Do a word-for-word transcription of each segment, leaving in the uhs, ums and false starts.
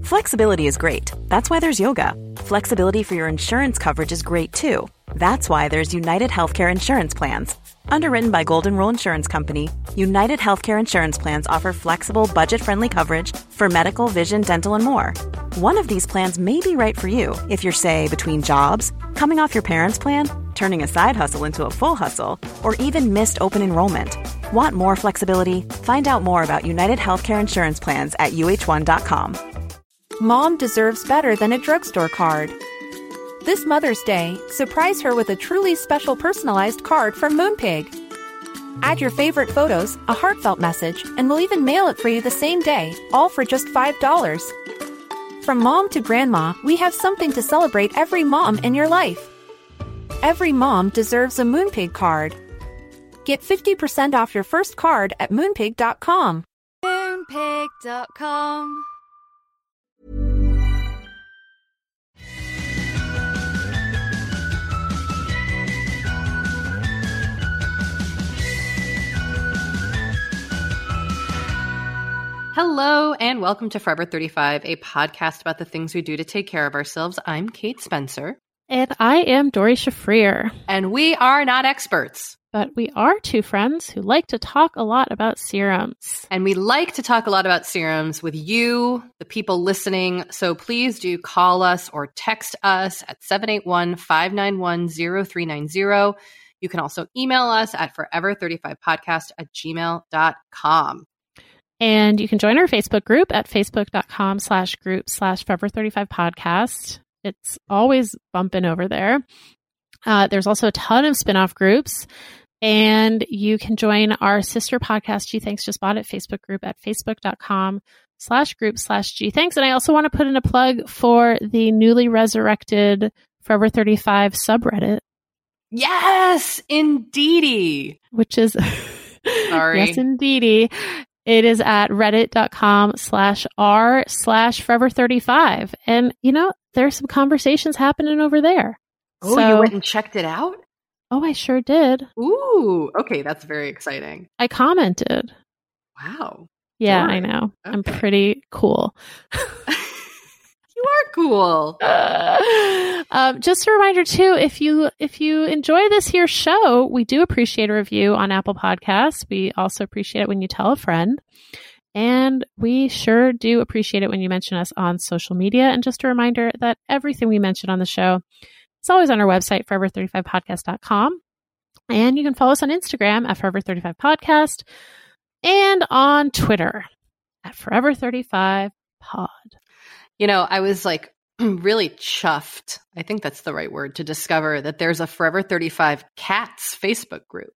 Flexibility is great. That's why there's yoga. Flexibility for your insurance coverage is great too. That's why there's United Healthcare Insurance Plans. Underwritten by Golden Rule Insurance Company, United Healthcare Insurance Plans offer flexible, budget-friendly coverage for medical, vision, dental, and more. One of these plans may be right for you if you're, say, between jobs, coming off your parents' plan, turning a side hustle into a full hustle, or even missed open enrollment. Want more flexibility? Find out more about United Healthcare Insurance Plans at U H one dot com. Mom deserves better than a drugstore card. This Mother's Day, surprise her with a truly special personalized card from Moonpig. Add your favorite photos, a heartfelt message, and we'll even mail it for you the same day, all for just five dollars. From mom to grandma, we have something to celebrate every mom in your life. Every mom deserves a Moonpig card. Get fifty percent off your first card at moonpig dot com. moonpig dot com. Hello and welcome to Forever thirty-five, a podcast about the things we do to take care of ourselves. I'm Kate Spencer. And I am Dory Shafrir. And we are not experts. But we are two friends who like to talk a lot about serums. And we like to talk a lot about serums with you, the people listening. So please do call us or text us at seven eight one, five nine one, zero three nine zero. You can also email us at forever thirty-five podcast at gmail dot com. And you can join our Facebook group at facebook.com slash group slash Forever thirty-five podcast. It's always bumping over there. Uh, there's also a ton of spinoff groups. And you can join our sister podcast, G Thanks Just Bought It Facebook group at facebook.com slash group slash G Thanks. And I also want to put in a plug for the newly resurrected Forever thirty-five subreddit. Yes, indeedy. Which is, sorry. Yes, indeedy. It is at reddit.com slash r slash forever 35. And, you know, there's some conversations happening over there. Oh, so, you went and checked it out? Oh, I sure did. Ooh, okay. That's very exciting. I commented. Wow. Yeah, Sure. I know. Okay. I'm pretty cool. You are cool. Uh, um, just a reminder too, if you if you enjoy this here show, we do appreciate a review on Apple Podcasts. We also appreciate it when you tell a friend. And we sure do appreciate it when you mention us on social media. And just a reminder that everything we mention on the show is always on our website, forever thirty-five podcast dot com. And you can follow us on Instagram at forever thirty-five podcast and on Twitter at forever thirty-five pod. You know, I was like really chuffed, I think that's the right word, to discover that there's a Forever thirty-five Cats Facebook group.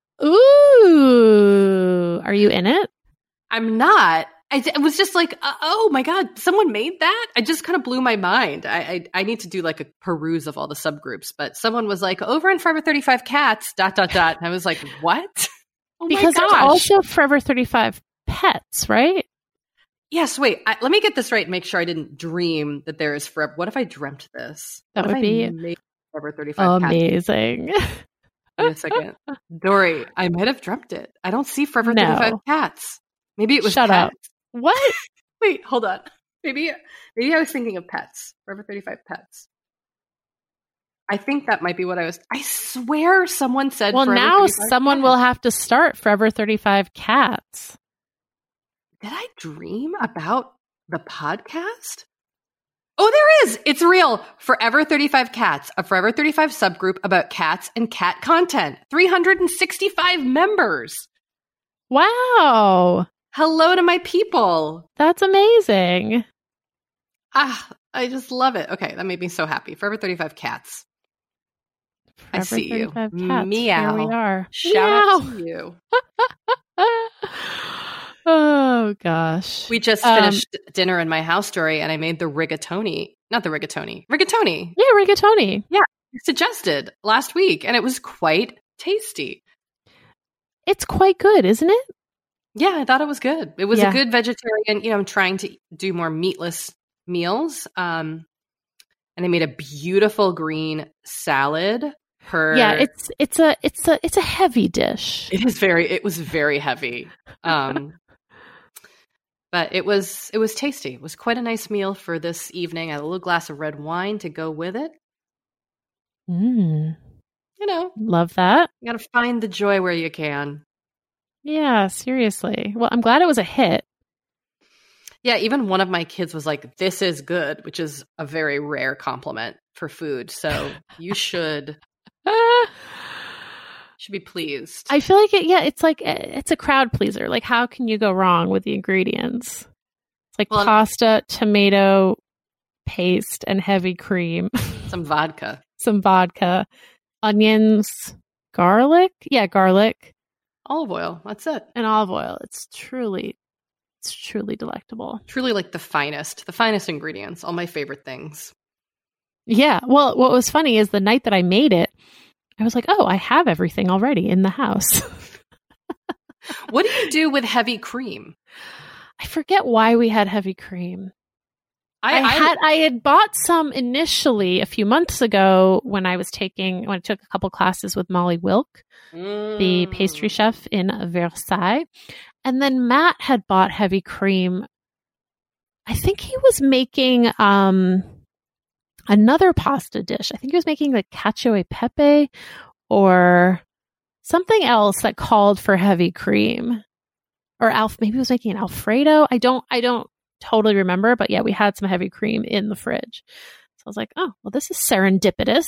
Ooh, are you in it? I'm not. I, it was just like, uh, oh my God, someone made that? I just kind of blew my mind. I, I I need to do like a peruse of all the subgroups, but someone was like, over in Forever thirty-five Cats, dot, dot, dot. And I was like, what? Oh because my there's gosh. also Forever thirty-five Pets, right? Yes, wait, I, let me get this right and make sure I didn't dream that there is forever. What if I dreamt this? That what would if be I made Forever thirty-five amazing. Cats? Wait a second. Dory, I might have dreamt it. I don't see Forever No. thirty-five Cats. Maybe it was Shut pets. up. What? Wait, hold on. Maybe maybe I was thinking of pets. Forever thirty-five Pets. I think that might be what I was. I swear someone said Well, Forever now thirty-five someone Cats. will have to start Forever thirty-five Cats. Did I dream about the podcast? Oh, there is. It's real. Forever thirty-five Cats, a Forever thirty-five subgroup about cats and cat content. three hundred sixty-five members. Wow. Hello to my people. That's amazing. Ah, I just love it. Okay, that made me so happy. Forever thirty-five Cats. I Forever see you. thirty-five Cats. Meow. Here we are. Shout Meow. out to you. Oh, gosh. We just Um, finished dinner in my house, Dory, and I made the rigatoni. Not the rigatoni. Rigatoni. Yeah, rigatoni. Yeah, suggested last week, and it was quite tasty. It's quite good, isn't it? Yeah, I thought it was good. It was Yeah. a good vegetarian. You know, I'm trying to do more meatless meals. Um, and I made a beautiful green salad. Per Yeah, it's it's a it's a it's a heavy dish. it is very. It was very heavy. Um, But it was it was tasty. It was quite a nice meal for this evening. I had a little glass of red wine to go with it. Mm. You know, Love that. you got to find the joy where you can. Yeah, seriously. Well, I'm glad it was a hit. Yeah, even one of my kids was like, "This is good," which is a very rare compliment for food. So you should should be pleased. I feel like it, yeah, it's like it's a crowd pleaser. Like, how can you go wrong with the ingredients? It's like Well, pasta, tomato paste, and heavy cream, Some vodka, some vodka, onions, garlic. Yeah, garlic olive oil. That's it. and olive oil. It's truly, it's truly delectable. Truly like the finest, the finest ingredients. All my favorite things. Yeah. Well, what was funny is the night that I made it, I was like, oh, I have everything already in the house. What do you do with heavy cream? I forget why we had heavy cream. I, I, had I had bought some initially a few months ago when I was taking when I took a couple classes with Molly Wilk, Mm. the pastry chef in Versailles, and then Matt had bought heavy cream. I think he was making um another pasta dish. I think he was making like cacio e pepe or something else that called for heavy cream. Or Alf maybe he was making an Alfredo. I don't I don't totally remember, but yeah, we had some heavy cream in the fridge. So I was like, oh, well, this is serendipitous.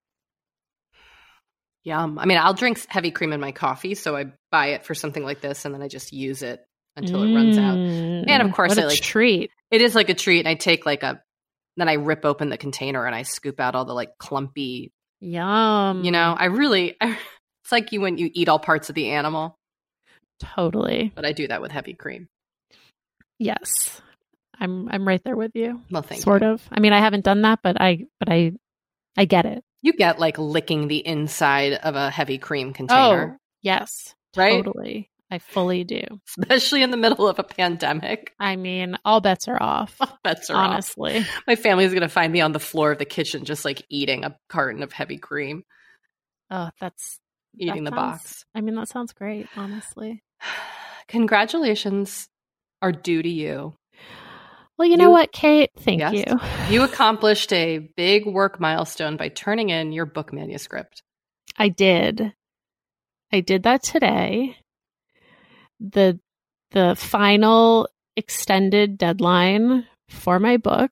Yum. I mean, I'll drink heavy cream in my coffee, so I buy it for something like this, and then I just use it until it runs out. Mm, And of course, what I a like treat. it is like a treat. And I take like a, then I rip open the container and I scoop out all the like clumpy. Yum. You know, I really, it's like you when you eat all parts of the animal, Totally. but I do that with heavy cream. Yes. I'm I'm right there with you. Well, thank sort you. of. I mean, I haven't done that, but I but I I get it. You get like licking the inside of a heavy cream container, Oh, yes. right? Totally. I fully do. Especially in the middle of a pandemic. I mean, all bets are off. Bets are off. honestly. My family's going to find me on the floor of the kitchen just like eating a carton of heavy cream, Oh, that's eating that the sounds- box. I mean, that sounds great, honestly. Congratulations are due to you. Well, you know You- what, Kate? Thank Yes. you. You accomplished a big work milestone by turning in your book manuscript. I did. I did that today. The the final extended deadline for my book.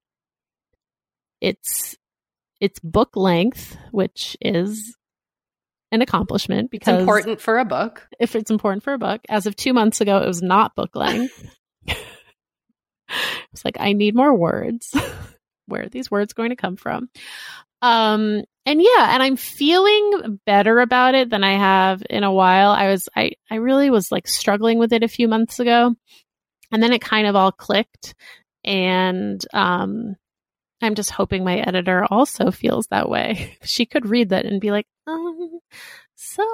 It's it's book length, which is an accomplishment It's because important for a book. if it's important for a book. As of two months ago, it was not book length. It's like, I need more words. Where are these words going to come from? Um, and yeah, and I'm feeling better about it than I have in a while. I was, I, I really was like struggling with it a few months ago, and then it kind of all clicked. And, um, I'm just hoping my editor also feels that way. She could read that and be like, um, so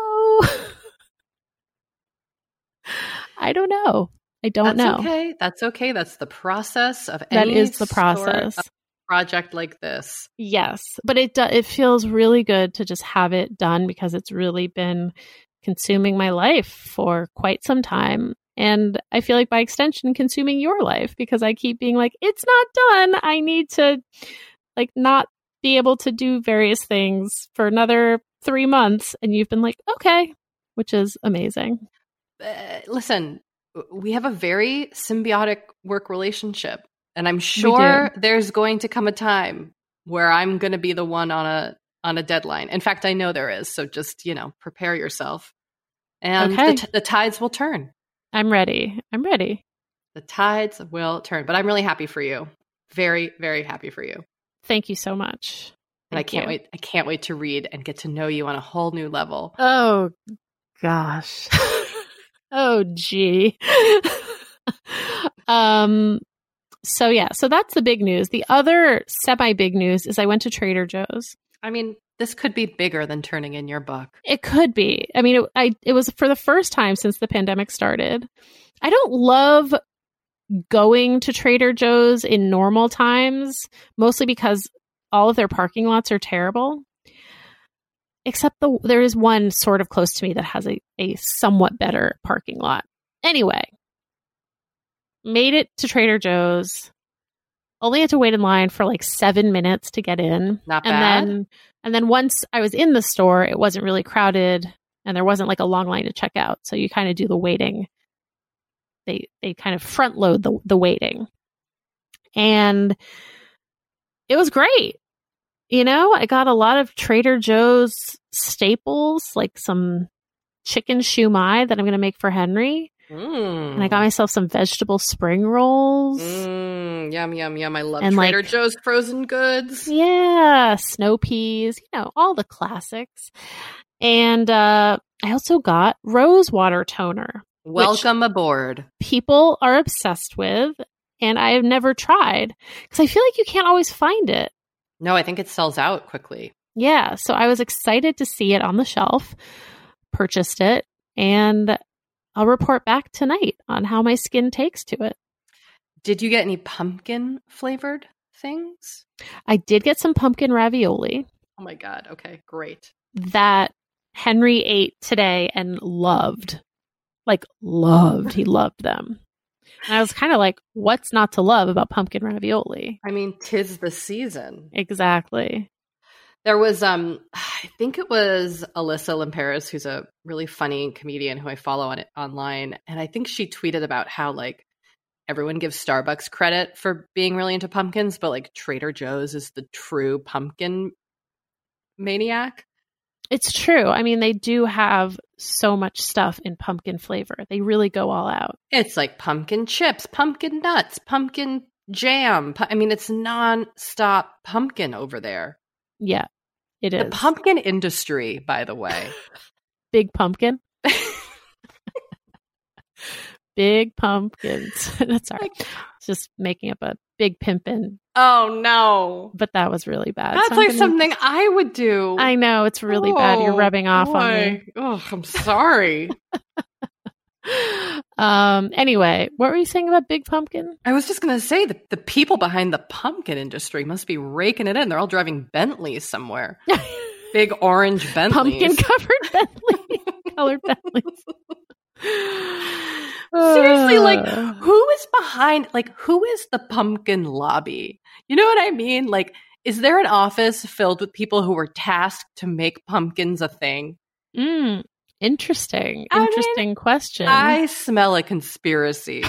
I don't know. I don't That's know. okay. That's okay. That's the process of That any is the sort process. of project like this. Yes, but it do- it feels really good to just have it done because it's really been consuming my life for quite some time. And I feel like by extension, consuming your life because I keep being like, it's not done. I need to like not be able to do various things for another three months. And you've been like, okay, which is amazing. Uh, listen, we have a very symbiotic work relationship. And I'm sure there's going to come a time where I'm going to be the one on a on a deadline. In fact, I know there is. So just, you know, prepare yourself. And Okay. the, t- the tides will turn. I'm ready. I'm ready. The tides will turn. But I'm really happy for you. Very, very happy for you. Thank you so much. And I Thank can't you. wait. I can't wait to read and get to know you on a whole new level. Oh, gosh. Oh, gee. um, so yeah, so that's the big news. The other semi big news is I went to Trader Joe's. I mean, this could be bigger than turning in your book. It could be. I mean, it, I it was for the first time since the pandemic started. I don't love going to Trader Joe's in normal times, mostly because all of their parking lots are terrible. Except the there is one sort of close to me that has a, a somewhat better parking lot. Anyway, made it to Trader Joe's. Only had to wait in line for like seven minutes to get in. Not and bad. Then, and then once I was in the store, it wasn't really crowded and there wasn't like a long line to check out. So you kind of do the waiting. They they kind of front load the, the waiting. And it was great. You know, I got a lot of Trader Joe's staples, like some chicken shumai that I'm going to make for Henry. Mm. And I got myself some vegetable spring rolls. Mm, yum, yum, yum. I love And, Trader like- Joe's frozen goods. Yeah, snow peas, you know, all the classics. And uh, I also got rose water toner. Welcome aboard. People are obsessed with, and I have never tried because I feel like you can't always find it. No, I think it sells out quickly. Yeah, so I was excited to see it on the shelf, purchased it, and I'll report back tonight on how my skin takes to it. Did you get any pumpkin flavored things? I did get some pumpkin ravioli Oh my God. Okay, great. that Henry ate today and loved. Like, loved. He loved them. And I was kind of like, what's not to love about pumpkin ravioli? I mean, 'tis the season. Exactly. There was, um, I think it was Alyssa Limperis, who's a really funny comedian who I follow on it online, and I think she tweeted about how like everyone gives Starbucks credit for being really into pumpkins, but like Trader Joe's is the true pumpkin maniac. It's true. I mean, they do have so much stuff in pumpkin flavor. They really go all out. It's like pumpkin chips, pumpkin nuts, pumpkin jam. Pu- I mean, it's non-stop pumpkin over there. Yeah, it is. The pumpkin industry, by the way. Big pumpkin. Big pumpkins. That's all right. Just making up a big pimpin', Oh no. but that was really bad. That's So I'm like gonna- something I would do. I know, it's really bad. You're Oh, rubbing off on me. boy. Oh, I'm sorry. Um. Anyway, what were you saying about Big Pumpkin? I was just going to say that the people behind the pumpkin industry must be raking it in. They're all driving Bentleys somewhere. Big orange Bentleys. Pumpkin covered Bentley, colored Bentleys. Seriously, like, Uh, who is behind, like, who is the pumpkin lobby? You know what I mean? Like, is there an office filled with people who were tasked to make pumpkins a thing? mm, interesting. I mean, Interesting question. I smell a conspiracy.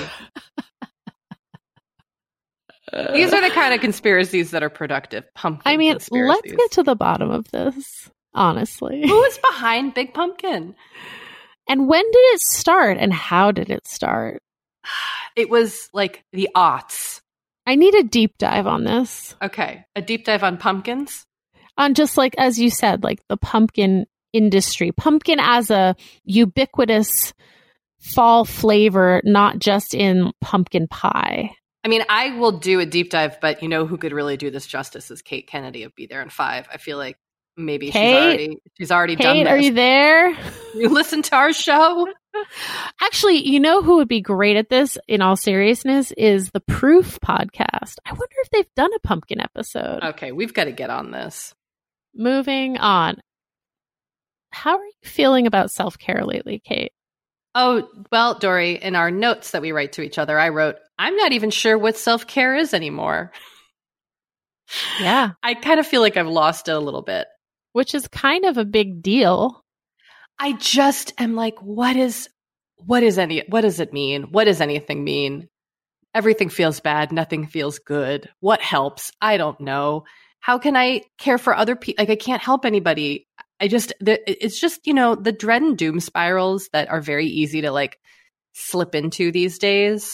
These are the kind of conspiracies that are productive. Pumpkin I mean, conspiracies. let's get to the bottom of this, honestly. Who is behind Big Pumpkin? And when did it start and how did it start? It was like the aughts. I need a deep dive on this. Okay, a deep dive on pumpkins. On just like, as you said, like the pumpkin industry. Pumpkin as a ubiquitous fall flavor, not just in pumpkin pie. I mean, I will do a deep dive, but you know who could really do this justice is Kate Kennedy of Be There in Five. I feel like maybe Kate? she's already she's already done Kate, this. are you there? You listen to our show? Actually, you know who would be great at this, in all seriousness, is the Proof podcast. I wonder if they've done a pumpkin episode. Okay, we've got to get on this. Moving on. How are you feeling about self-care lately, Kate? Oh, well, Dory, in our notes that we write to each other, I wrote, I'm not even sure what self-care is anymore. Yeah. I kind of feel like I've lost it a little bit. Which is kind of a big deal. I just am like, what is, what is any, what does it mean? What does anything mean? Everything feels bad. Nothing feels good. What helps? I don't know. How can I care for other people? Like, I can't help anybody. I just, the, it's just, you know, the dread and doom spirals that are very easy to like slip into these days.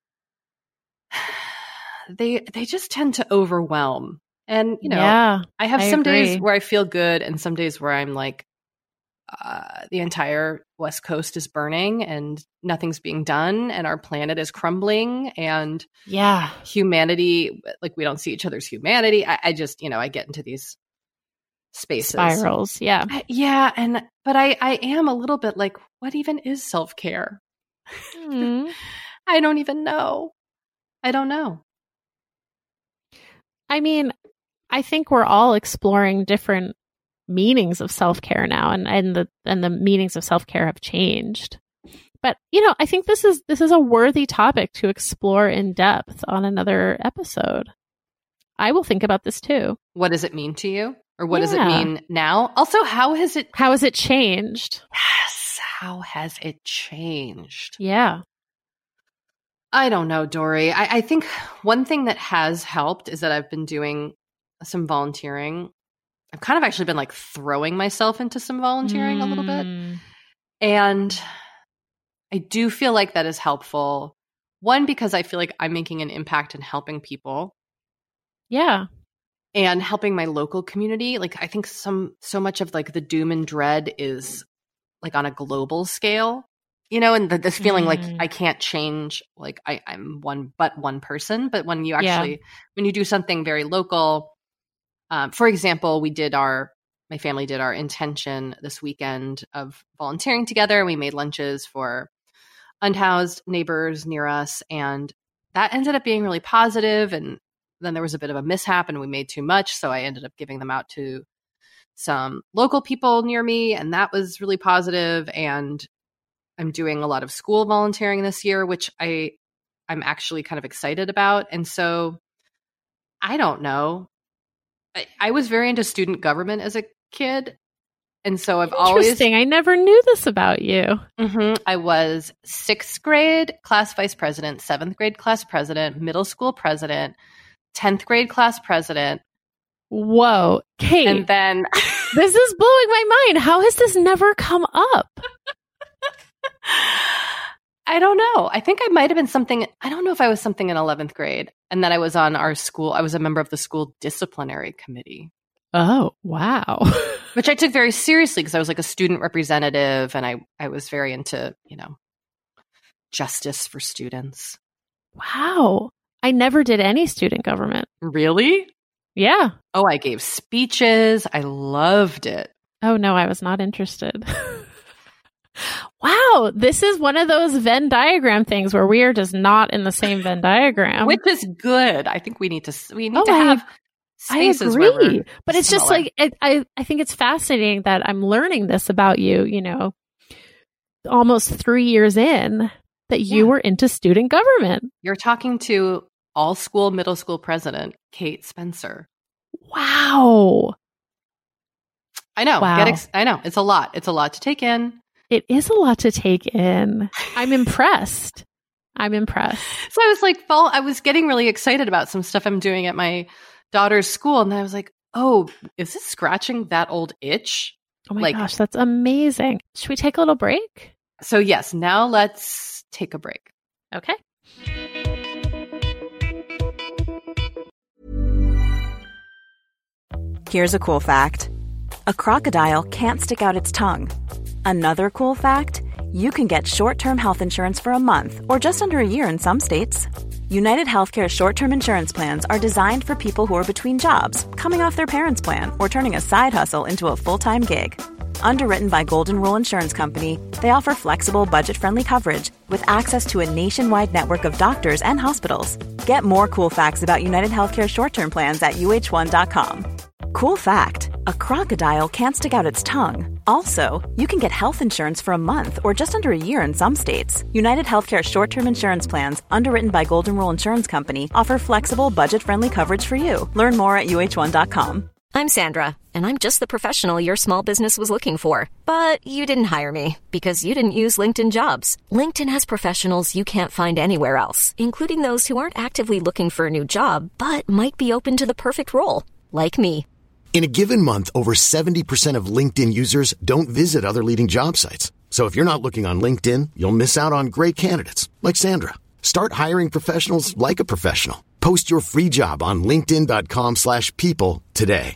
They, they just tend to overwhelm. And, you know, yeah, I have I some agree. days where I feel good and some days where I'm like, uh, the entire West Coast is burning and nothing's being done and our planet is crumbling and yeah. humanity, like we don't see each other's humanity. I, I just, you know, I get into these spaces. Spirals. Yeah. I- yeah. And, but I, I am a little bit like, what even is self-care? Mm. I don't even know. I don't know. I mean, I think we're all exploring different meanings of self-care now, and, and the and the meanings of self-care have changed. But, you know, I think this is this is a worthy topic to explore in depth on another episode. I will think about this too. What does it mean to you? Or what Yeah. does it mean now? Also, how has it How has it changed? Yes, how has it changed? Yeah. I don't know, Dory. I, I think one thing that has helped is that I've been doing some volunteering. I've kind of actually been like throwing myself into some volunteering a little bit. Mm. And I do feel like that is helpful. One, because I feel like I'm making an impact in helping people Yeah. and helping my local community. Like I think some so much of like the doom and dread is like on a global scale. You know, and the, this feeling Mm. like I can't change, like I, I'm one but one person. But when you Yeah. actually, when you do something very local, um, for example, we did our, my family did our intention this weekend of volunteering together. We made lunches for unhoused neighbors near us. And that ended up being really positive. And then there was a bit of a mishap and we made too much. So I ended up giving them out to some local people near me. And that was really positive. And I'm doing a lot of school volunteering this year, which I, I'm actually kind of excited about. And so I don't know. I, I was very into student government as a kid. And so I've always, Interesting. I never knew this about you. Mhm. I was sixth grade class vice president, seventh grade class president, middle school president, tenth grade class president. Whoa. Kate, And then this is blowing my mind. How has this never come up? I don't know. I think I might have been something. I don't know if I was something in eleventh grade. And then I was on our school. I was a member of the school disciplinary committee, Oh, wow. which I took very seriously because I was like a student representative and I, I was very into, you know, justice for students. Wow. I never did any student government. Really? Yeah. Oh, I gave speeches. I loved it. Oh, no, I was not interested. Wow. This is one of those Venn diagram things where we are just not in the same Venn diagram. Which is good. I think we need to we need Oh, to I- have I spaces where agree. we're But it's just similar. like, it, I, I think it's fascinating that I'm learning this about you, you know, almost three years in that you Yeah. were into student government. You're talking to all school middle school president Kate Spencer. Wow. I know. Wow. Get ex- I know. It's a lot. It's a lot to take in. It is a lot to take in. I'm impressed. I'm impressed. So I was like, fall. I was getting really excited about some stuff I'm doing at my daughter's school, and then I was like, oh, is this scratching that old itch? Oh my Like- gosh, that's amazing. Should we take a little break? So yes, now let's take a break. Okay. Here's a cool fact: a crocodile can't stick out its tongue. Another cool fact: you can get short-term health insurance for a month or just under a year in some states. United Healthcare short-term insurance plans are designed for people who are between jobs, coming off their parents' plan, or turning a side hustle into a full-time gig. Underwritten by Golden Rule Insurance Company, they offer flexible, budget-friendly coverage with access to a nationwide network of doctors and hospitals. Get more cool facts about United Healthcare short-term plans at U H one dot com. Cool fact: a crocodile can't stick out its tongue. Also, you can get health insurance for a month or just under a year in some states. United Healthcare short-term insurance plans, underwritten by Golden Rule Insurance Company, offer flexible, budget-friendly coverage for you. Learn more at U H one dot com. I'm Sandra, and I'm just the professional your small business was looking for. But you didn't hire me because you didn't use LinkedIn Jobs. LinkedIn has professionals you can't find anywhere else, including those who aren't actively looking for a new job, but might be open to the perfect role, like me. In a given month, over seventy percent of LinkedIn users don't visit other leading job sites. So if you're not looking on LinkedIn, you'll miss out on great candidates like Sandra. Start hiring professionals like a professional. Post your free job on linkedin dot com slash people today.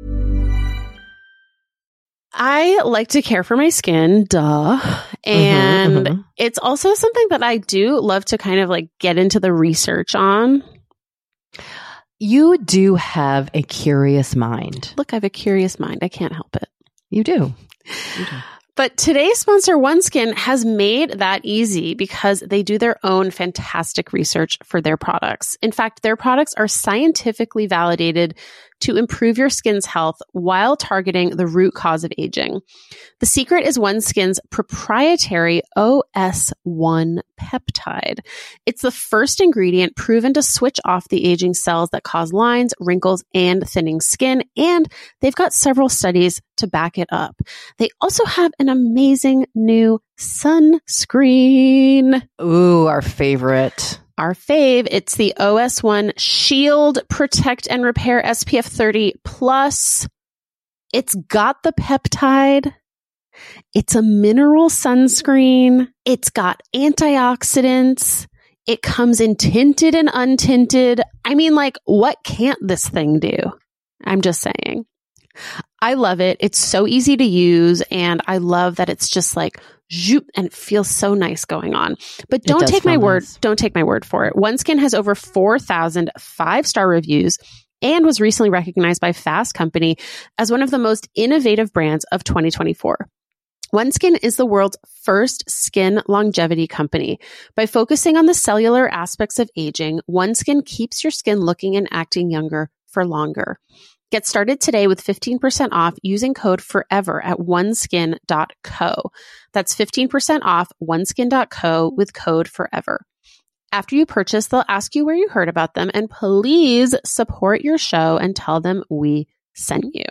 I like to care for my skin, duh. And Mm-hmm, mhm. it's also something that I do love to kind of like get into the research on. You do have a curious mind. Look, I have a curious mind. I can't help it. You do. But But today's sponsor, OneSkin, has made that easy because they do their own fantastic research for their products. In fact, their products are scientifically validated to improve your skin's health while targeting the root cause of aging. The secret is OneSkin's proprietary O S one peptide. It's the first ingredient proven to switch off the aging cells that cause lines, wrinkles, and thinning skin, and they've got several studies to back it up. They also have an amazing new sunscreen. Ooh, our favorite. Our fave. It's the O S one Shield Protect and Repair S P F thirty plus. It's got the peptide. It's a mineral sunscreen. It's got antioxidants. It comes in tinted and untinted. I mean, like, what can't this thing do? I'm just saying. I love it. It's so easy to use, and I love that it's just like zoop, and it feels so nice going on. But don't take my word. Nice. Don't take my word for it. OneSkin has over four thousand five-star reviews and was recently recognized by Fast Company as one of the most innovative brands of twenty twenty-four. OneSkin is the world's first skin longevity company. By focusing on the cellular aspects of aging, OneSkin keeps your skin looking and acting younger for longer. Get started today with fifteen percent off using code FOREVER at oneskin dot co. That's fifteen percent off oneskin dot co with code FOREVER. After you purchase, they'll ask you where you heard about them, and please support your show and tell them we sent you.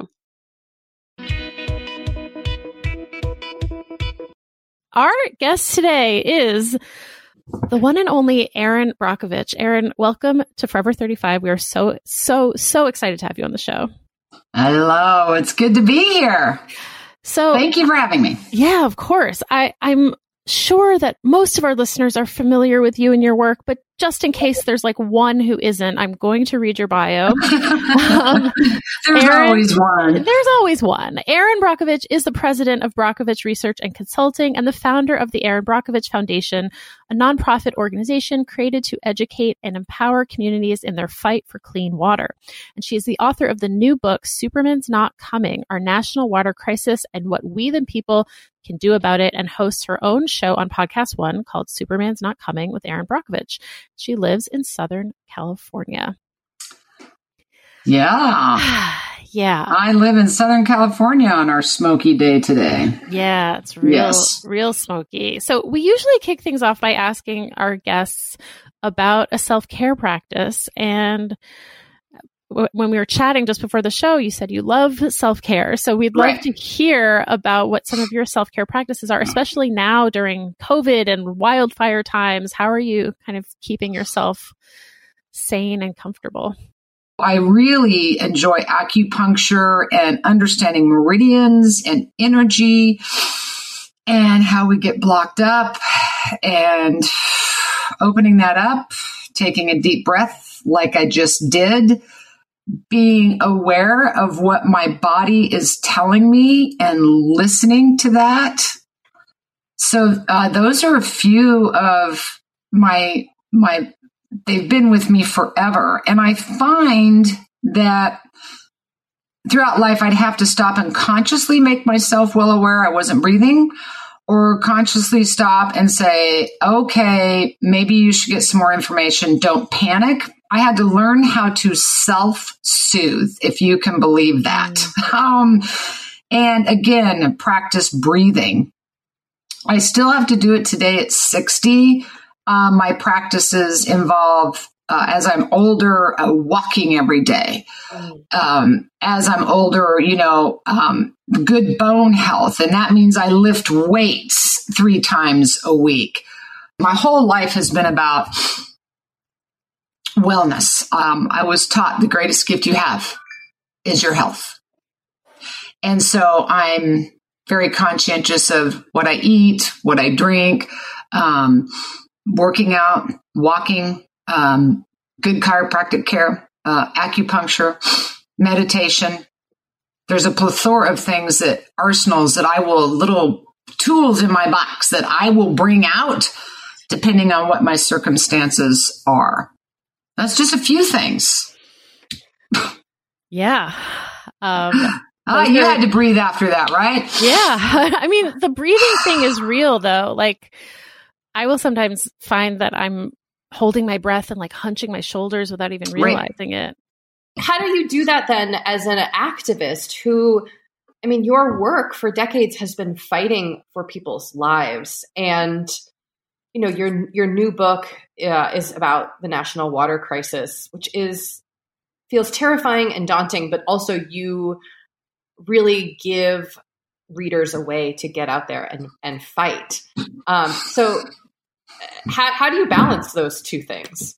Our guest today is the one and only Erin Brockovich. Erin, welcome to Forever thirty-five. We are so, so, so excited to have you on the show. Hello. It's good to be here. So thank you for having me. Yeah, of course. I, I'm sure that most of our listeners are familiar with you and your work, but just in case there's like one who isn't, I'm going to read your bio. um, there's Erin, always one. There's always one. Erin Brockovich is the president of Brockovich Research and Consulting and the founder of the Erin Brockovich Foundation, a nonprofit organization created to educate and empower communities in their fight for clean water. And she is the author of the new book, Superman's Not Coming, Our National Water Crisis and What We the People Can Do About It, and hosts her own show on Podcast One called Superman's Not Coming with Erin Brockovich. She lives in Southern California. Yeah. Yeah. I live in Southern California on our smoky day today. Yeah, it's real, yes. real smoky. So we usually kick things off by asking our guests about a self-care practice. And w- when we were chatting just before the show, you said you love self-care. So we'd love Right. to hear about what some of your self-care practices are, especially now during COVID and wildfire times. How are you kind of keeping yourself sane and comfortable? I really enjoy acupuncture and understanding meridians and energy and how we get blocked up and opening that up, taking a deep breath like I just did, being aware of what my body is telling me and listening to that. So uh, those are a few of my my they've been with me forever. And I find that throughout life, I'd have to stop and consciously make myself well aware I wasn't breathing, or consciously stop and say, okay, maybe you should get some more information. Don't panic. I had to learn how to self-soothe, if you can believe that. Mm. Um, and again, practice breathing. I still have to do it today at sixty. Uh, my practices involve, uh, as I'm older, uh, walking every day. Um, as I'm older, you know, um, good bone health. And that means I lift weights three times a week. My whole life has been about wellness. Um, I was taught the greatest gift you have is your health. And so I'm very conscientious of what I eat, what I drink, um, working out, walking, um, good chiropractic care, uh, acupuncture, meditation. There's a plethora of things that arsenals that I will, little tools in my box that I will bring out depending on what my circumstances are. That's just a few things. Yeah. Um, Oh, you had to breathe after that, right? Yeah. I mean, the breathing thing is real though. Like I will sometimes find that I'm holding my breath and like hunching my shoulders without even realizing right. it. How do you do that then as an activist who, I mean, your work for decades has been fighting for people's lives, and you know, your your new book uh, is about the national water crisis, which is feels terrifying and daunting, but also you really give readers a way to get out there and, and fight. Um, so how, how do you balance those two things?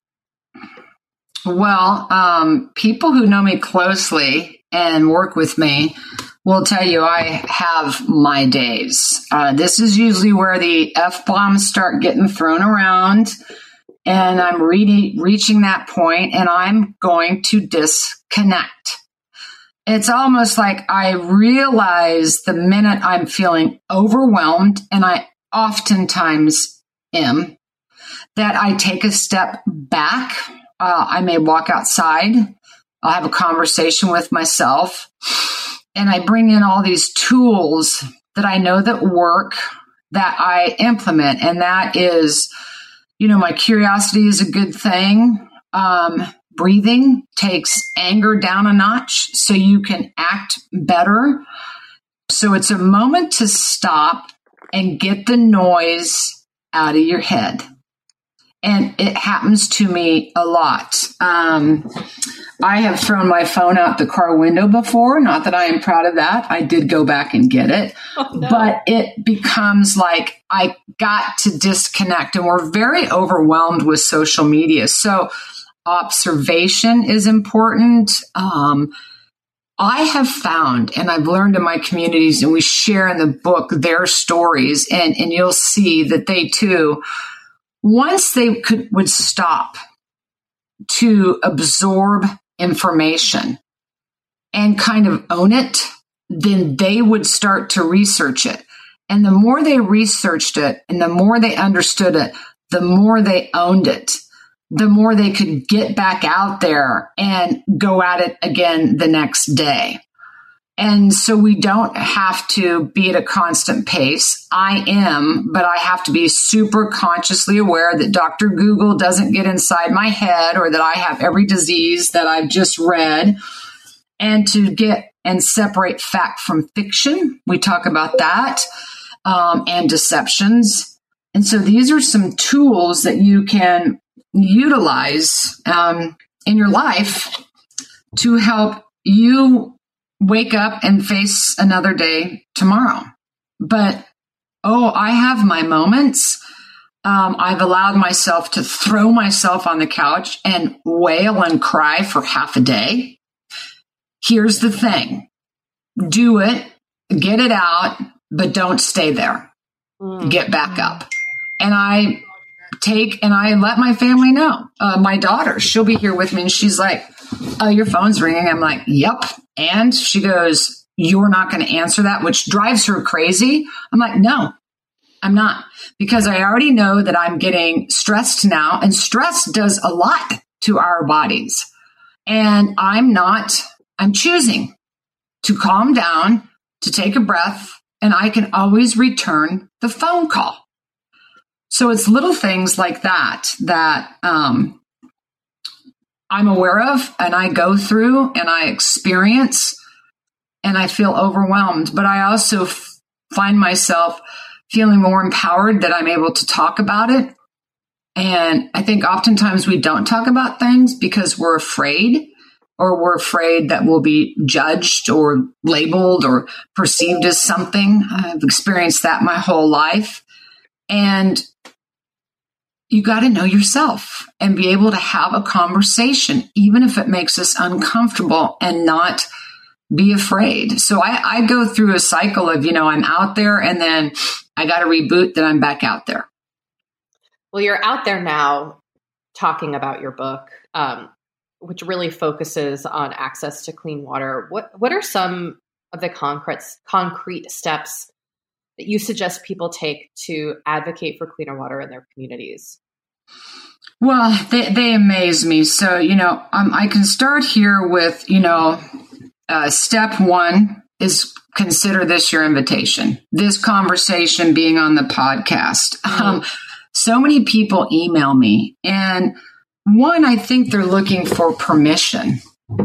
Well, um, people who know me closely and work with me will tell you I have my days. Uh, this is usually where the F-bombs start getting thrown around, and I'm re- reaching that point, and I'm going to disconnect. It's almost like I realize the minute I'm feeling overwhelmed, and I oftentimes am, that I take a step back. Uh, I may walk outside. I'll have a conversation with myself, and I bring in all these tools that I know that work, that I implement. And that is, you know, my curiosity is a good thing. Um, breathing takes anger down a notch so you can act better. So it's a moment to stop and get the noise out of your head. And it happens to me a lot. Um, I have thrown my phone out the car window before. Not that I am proud of that. I did go back and get it. Oh, no. But it becomes like I got to disconnect. And we're very overwhelmed with social media. So observation is important. Um, I have found, and I've learned in my communities, and we share in the book their stories, and, and you'll see that they too, once they could would stop to absorb information and kind of own it, then they would start to research it. And the more they researched it and the more they understood it, the more they owned it, the more they could get back out there and go at it again the next day. And so we don't have to be at a constant pace. I am, but I have to be super consciously aware that Doctor Google doesn't get inside my head, or that I have every disease that I've just read, and to get and separate fact from fiction. We talk about that, um, and deceptions. And so these are some tools that you can utilize um, in your life to help you wake up and face another day tomorrow. But, oh, I have my moments. Um, I've allowed myself to throw myself on the couch and wail and cry for half a day. Here's the thing. Do it, get it out, but don't stay there. Mm. Get back up. And I take, and I let my family know. Uh, my daughter, she'll be here with me, and she's like, oh, your phone's ringing. I'm like, yep. And she goes, you're not going to answer that, which drives her crazy. I'm like, no, I'm not, because I already know that I'm getting stressed now, and stress does a lot to our bodies. And I'm not, I'm choosing to calm down, to take a breath, and I can always return the phone call. So it's little things like that, that, um, I'm aware of, and I go through, and I experience, and I feel overwhelmed. But I also f- find myself feeling more empowered that I'm able to talk about it. And I think oftentimes we don't talk about things because we're afraid, or we're afraid that we'll be judged or labeled or perceived as something. I've experienced that my whole life. And you got to know yourself and be able to have a conversation, even if it makes us uncomfortable, and not be afraid. So I, I go through a cycle of, you know, I'm out there, and then I got to reboot, then I'm back out there. Well, you're out there now talking about your book, um, which really focuses on access to clean water. What what are some of the concrete concrete steps that you suggest people take to advocate for cleaner water in their communities? Well, they, they amaze me. So, you know, um, I can start here with, you know, uh, step one is consider this your invitation. This conversation being on the podcast. Mm-hmm. Um, so many people email me, and one, I think they're looking for permission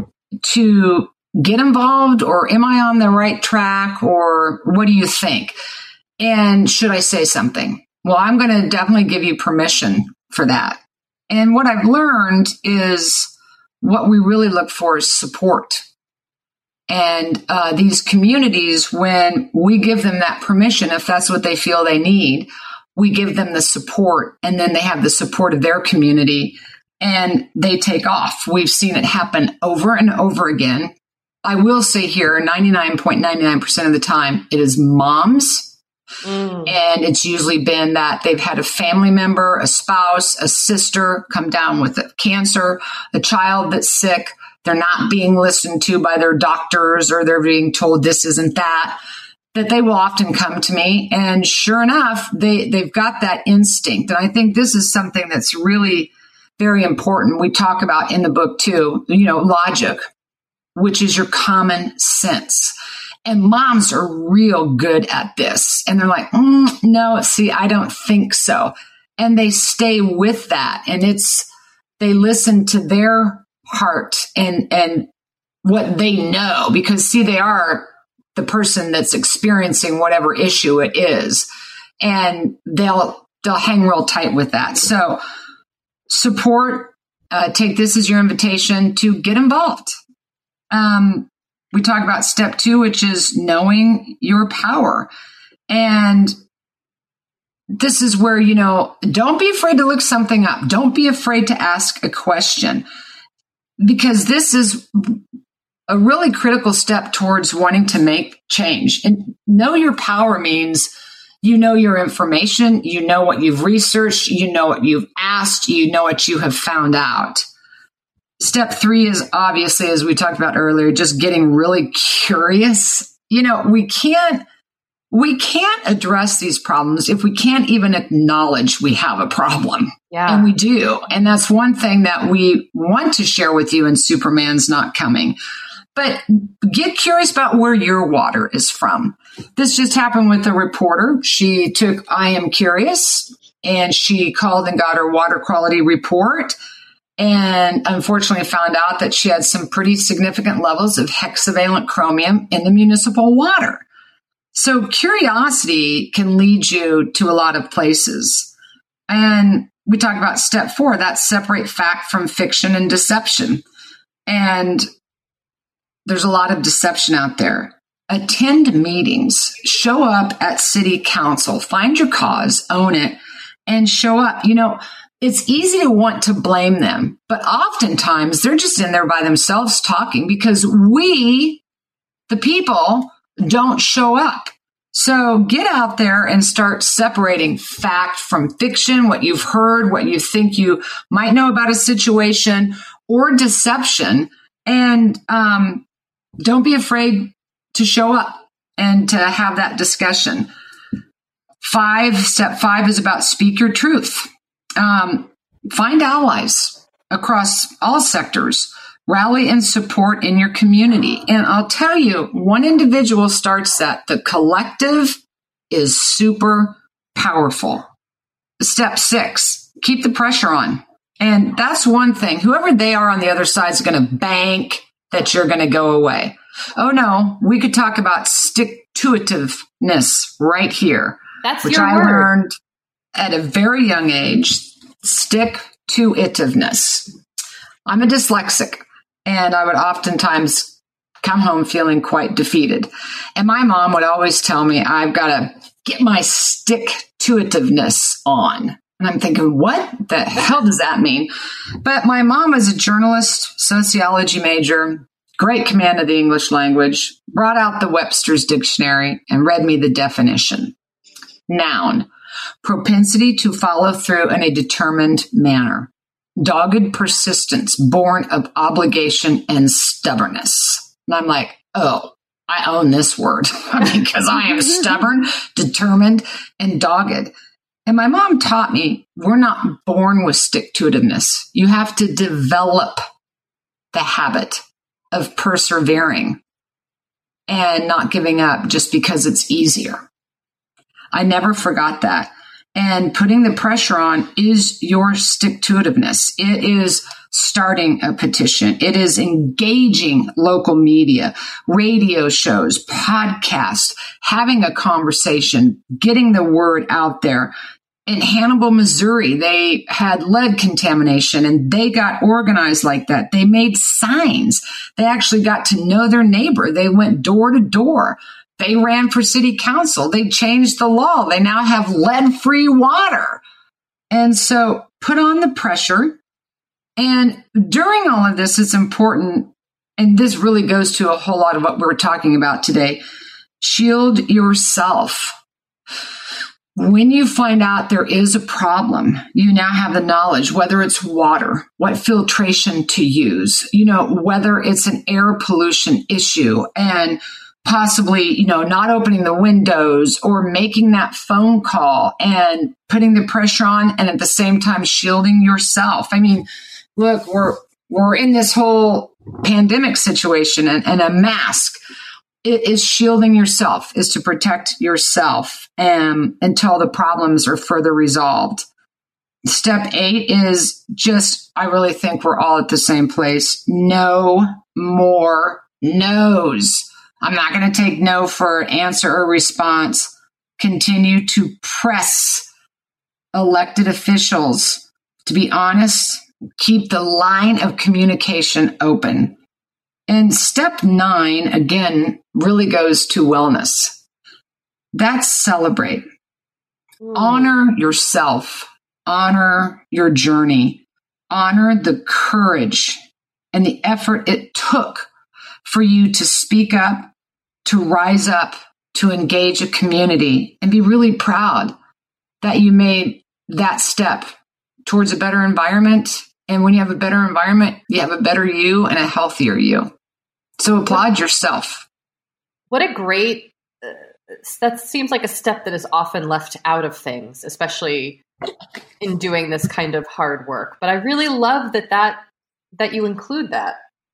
to get involved, or am I on the right track, or what do you think? And should I say something? Well, I'm going to definitely give you permission for that. And what I've learned is what we really look for is support. And uh, these communities, when we give them that permission, if that's what they feel they need, we give them the support, and then they have the support of their community, and they take off. We've seen it happen over and over again. I will say here, ninety-nine point nine nine percent of the time, it is moms. Mm. And it's usually been that they've had a family member, a spouse, a sister come down with cancer, a child that's sick. They're not being listened to by their doctors, or they're being told this isn't that, that they will often come to me. And sure enough, they, they've got that instinct. And I think this is something that's really very important. We talk about in the book too, you know, logic, which is your common sense. And moms are real good at this. And they're like, mm, no, see, I don't think so. And they stay with that. And it's, they listen to their heart and, and what they know, because see, they are the person that's experiencing whatever issue it is. And they'll, they'll hang real tight with that. So support, uh, take this as your invitation to get involved. Um, We talk about step two, which is knowing your power. And this is where, you know, don't be afraid to look something up. Don't be afraid to ask a question, because this is a really critical step towards wanting to make change. And know your power means you know your information, you know what you've researched, you know what you've asked, you know what you have found out. Step three is obviously, as we talked about earlier, just getting really curious. You know, we can't, we can't address these problems if we can't even acknowledge we have a problem. Yeah. And we do. And that's one thing that we want to share with you in Superman's Not Coming. But get curious about where your water is from. This just happened with a reporter. She took I Am Curious, and she called and got her water quality report, and unfortunately found out that she had some pretty significant levels of hexavalent chromium in the municipal water. So curiosity can lead you to a lot of places. And we talk about step four, that's separate fact from fiction and deception. And there's a lot of deception out there. Attend meetings, show up at city council, find your cause, own it, and show up. You know, it's easy to want to blame them, but oftentimes they're just in there by themselves talking because we, the people, don't show up. So get out there and start separating fact from fiction, what you've heard, what you think you might know about a situation, or deception. And um, don't be afraid to show up and to have that discussion. Five, step five is about speak your truth. Um, find allies across all sectors. Rally and support in your community. And I'll tell you, one individual starts that. The collective is super powerful. Step six, keep the pressure on. And that's one thing. Whoever they are on the other side is going to bank that you're going to go away. Oh, no, we could talk about stick-to-itiveness right here. That's which your I word. learned at a very young age. Stick-to-itiveness. I'm a dyslexic. And I would oftentimes come home feeling quite defeated. And my mom would always tell me, I've got to get my stick-to-itiveness on. And I'm thinking, what the hell does that mean? But my mom was a journalist, sociology major, great command of the English language, brought out the Webster's Dictionary and read me the definition. Noun, propensity to follow through in a determined manner. Dogged persistence born of obligation and stubbornness. And I'm like, oh, I own this word because I am stubborn, determined, and dogged. And my mom taught me we're not born with stick-to-itiveness. You have to develop the habit of persevering. and not giving up just because it's easier. I never forgot that. And putting the pressure on is your stick-to-itiveness. It is starting a petition. It is engaging local media, radio shows, podcasts, having a conversation, getting the word out there. In Hannibal, Missouri, they had lead contamination and they got organized like that. They made signs. They actually got to know their neighbor. They went door to door. They ran for city council. They changed the law. They now have lead-free water. And so put on the pressure. And during all of this, it's important, and this really goes to a whole lot of what we're talking about today, shield yourself. When you find out there is a problem, you now have the knowledge, whether it's water, what filtration to use, you know, whether it's an air pollution issue and possibly, you know, not opening the windows or making that phone call and putting the pressure on and at the same time shielding yourself. I mean, look, we're, we're in this whole pandemic situation and, and a mask. It is shielding yourself, is to protect yourself um, until the problems are further resolved. Step eight is just, I really think we're all at the same place. No more no's. I'm not going to take no for an answer or response. Continue to press elected officials to be honest, keep the line of communication open. And step nine, again, really goes to wellness. That's celebrate. Mm. Honor yourself. Honor your journey. Honor the courage and the effort it took for you to speak up, to rise up, to engage a community, and be really proud that you made that step towards a better environment. And when you have a better environment, you have a better you and a healthier you. So applaud yourself. What a great, uh, that seems like a step that is often left out of things, especially in doing this kind of hard work. But I really love that that, that you include that.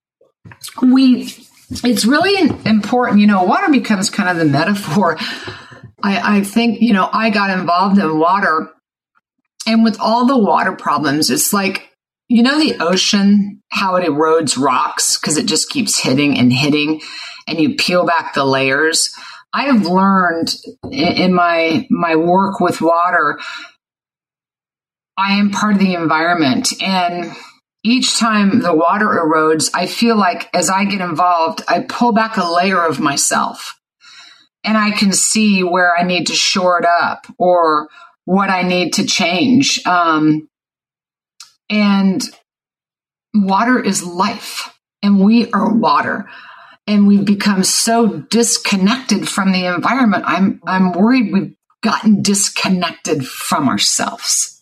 We, it's really important, you know, water becomes kind of the metaphor. I, I think, you know, I got involved in water, and with all the water problems, it's like, you know, the ocean, how it erodes rocks because it just keeps hitting and hitting, and you peel back the layers. I have learned in my my work with water, I am part of the environment, and each time the water erodes, I feel like as I get involved, I pull back a layer of myself, and I can see where I need to shore it up or what I need to change. Um, And water is life, and we are water, and we've become so disconnected from the environment. I'm I'm worried we've gotten disconnected from ourselves.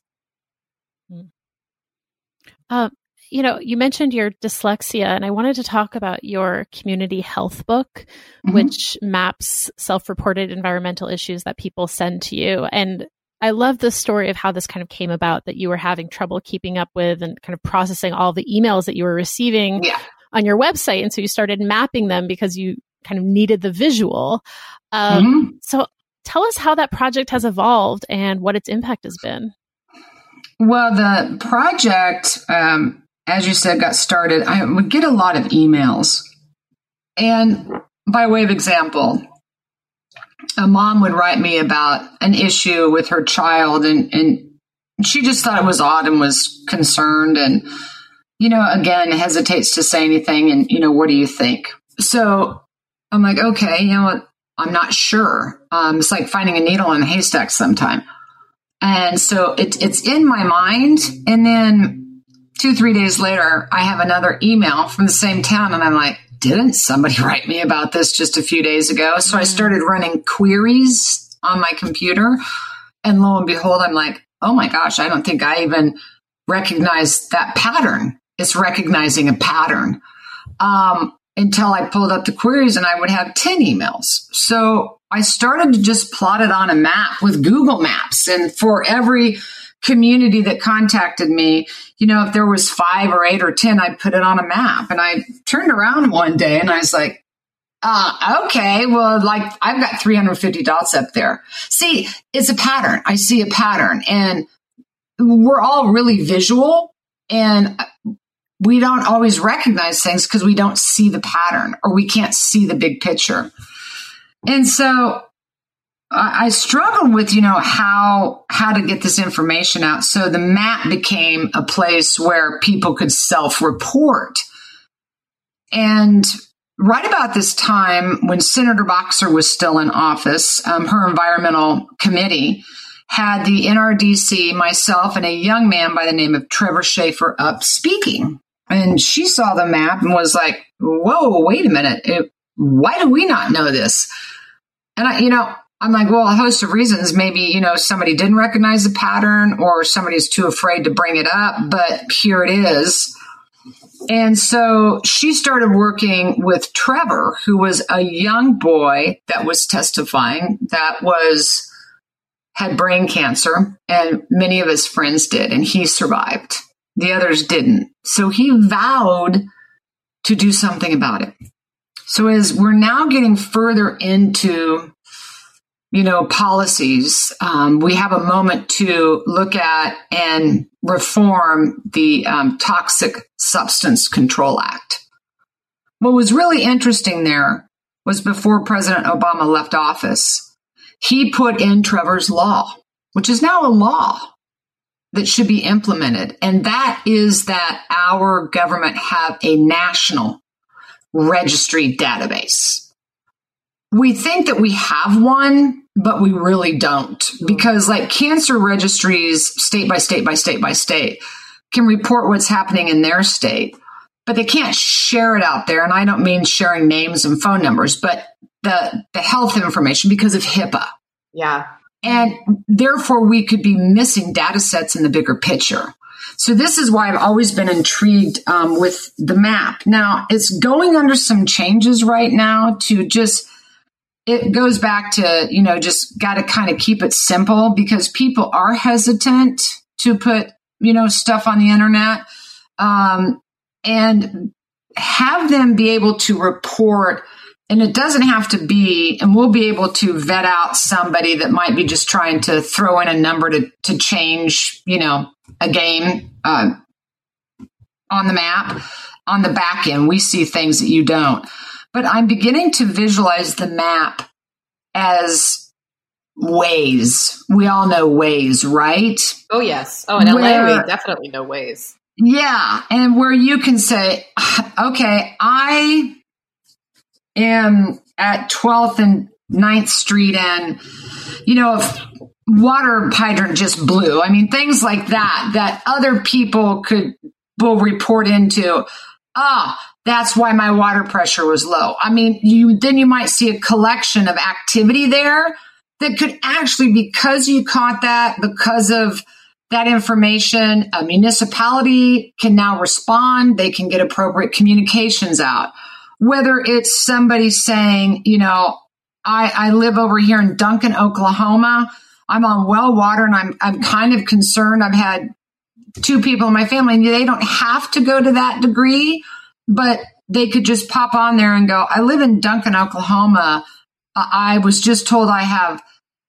Um, you know, you mentioned your dyslexia, and I wanted to talk about your community health book, mm-hmm. which maps self-reported environmental issues that people send to you. And I love the story of how this kind of came about, that you were having trouble keeping up with and kind of processing all the emails that you were receiving yeah. on your website. And so you started mapping them because you kind of needed the visual. Um, mm-hmm. So tell us how that project has evolved and what its impact has been. Well, the project, um, as you said, got started. I would get a lot of emails. And by way of example, a mom would write me about an issue with her child, and, and she just thought it was odd and was concerned, and, you know, again, hesitates to say anything. And, you know, what do you think? So I'm like, okay, you know what? I'm not sure. Um, it's like finding a needle in a haystack sometime. And so it, it's in my mind. And then two, three days later, I have another email from the same town, and I'm like, didn't somebody write me about this just a few days ago? So I started running queries on my computer, and lo and behold, I'm like, oh my gosh, I don't think I even recognized that pattern. It's recognizing a pattern. Um, until I pulled up the queries, and I would have ten emails. So I started to just plot it on a map with Google Maps. And for every community that contacted me, you know, if there was five or eight or ten, I'd put it on a map. And I turned around one day and I was like, Uh, okay, well, like I've got three hundred fifty dots up there. See, it's a pattern. I see a pattern, and we're all really visual, and we don't always recognize things because we don't see the pattern or we can't see the big picture. And so I, I struggled with, you know, how how to get this information out. So the map became a place where people could self-report. And right about this time, when Senator Boxer was still in office, um, her environmental committee had the N R D C, myself, and a young man by the name of Trevor Schaefer up speaking. And she saw the map and was like, whoa, wait a minute. It, why do we not know this? And, I, you know, I'm like, well, a host of reasons. Maybe, you know, somebody didn't recognize the pattern or somebody's too afraid to bring it up, but here it is. And so she started working with Trevor, who was a young boy that was testifying that was had brain cancer, and many of his friends did, and he survived. The others didn't. So he vowed to do something about it. So as we're now getting further into, you know, policies, um, we have a moment to look at and reform the um, Toxic Substance Control Act. What was really interesting there was before President Obama left office, he put in Trevor's law, which is now a law that should be implemented. And that is that our government have a national registry database. We think that we have one, but we really don't, because like cancer registries, state by state by state by state, can report what's happening in their state, but they can't share it out there. And I don't mean sharing names and phone numbers, but the, the health information because of HIPAA. Yeah. And therefore we could be missing data sets in the bigger picture. So this is why I've always been intrigued um, with the map. Now it's going under some changes right now to just, it goes back to, you know, just got to kind of keep it simple because people are hesitant to put, you know, stuff on the internet, um, and have them be able to report. And it doesn't have to be, and we'll be able to vet out somebody that might be just trying to throw in a number to, to change, you know, a game uh, on the map. On the back end, we see things that you don't. But I'm beginning to visualize the map as ways. We all know ways, right? Oh, yes. Oh, in L A, where, we definitely know ways. Yeah. And where you can say, okay, I am at twelfth and ninth Street and, you know, if water hydrant just blew. I mean, things like that, that other people could, will report into, ah, that's why my water pressure was low. I mean, you then you might see a collection of activity there that could actually, because you caught that, because of that information, a municipality can now respond. They can get appropriate communications out. Whether it's somebody saying, you know, I, I live over here in Duncan, Oklahoma. I'm on well water and I'm I'm kind of concerned. I've had two people in my family and they don't have to go to that degree, but they could just pop on there and go, I live in Duncan, Oklahoma. I was just told I have